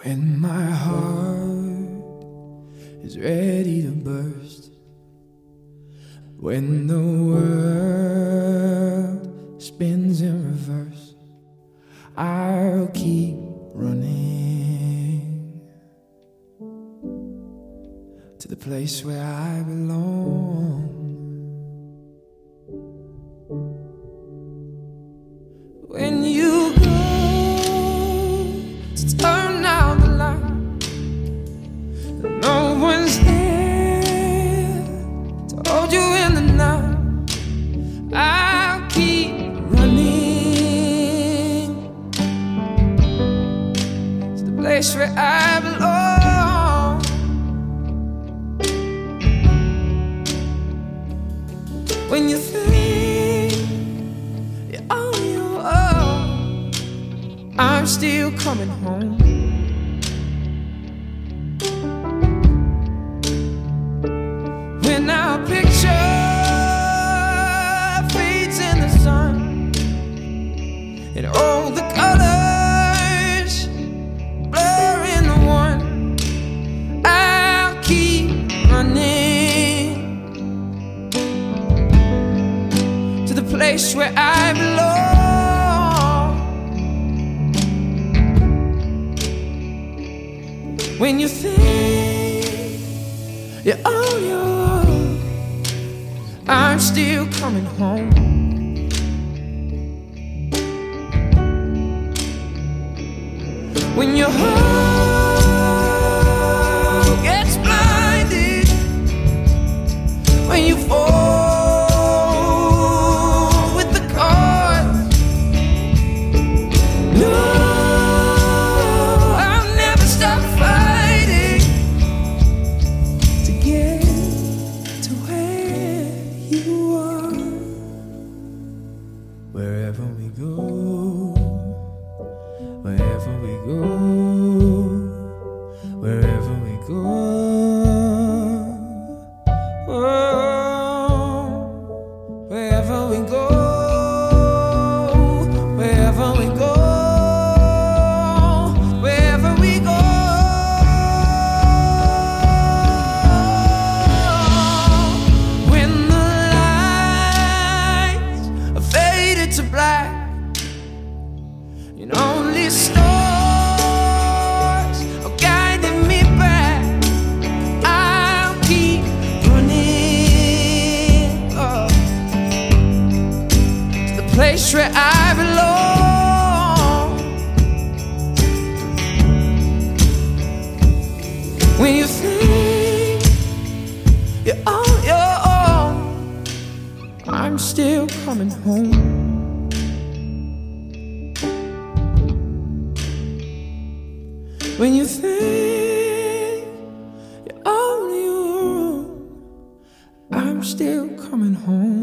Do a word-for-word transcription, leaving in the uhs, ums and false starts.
When my heart is ready to burst, when the world spins in reverse, I'll keep running to the place where I belong. When you go to turn out the light, no one's there to hold you in the night, I'll keep running to the place where I belong. When you think you're on your own, I'm still coming home. When our picture fades in the sun and all the colors blur into one, I'll keep running to the place where I belong. When you think you're on your own, I'm still coming home. When your heart gets blinded, when you fall with the cards, no, I'll never stop fighting to get to where you are. Wherever we go, wherever we go, wherever we go, oh, wherever we go, wherever we go, wherever we go. When the lights are faded to black and only stars are guiding me back, I'll keep running oh, to the place where I belong. When you think you're on your own, I'm still coming home. When you think you're on your own, I'm still coming home.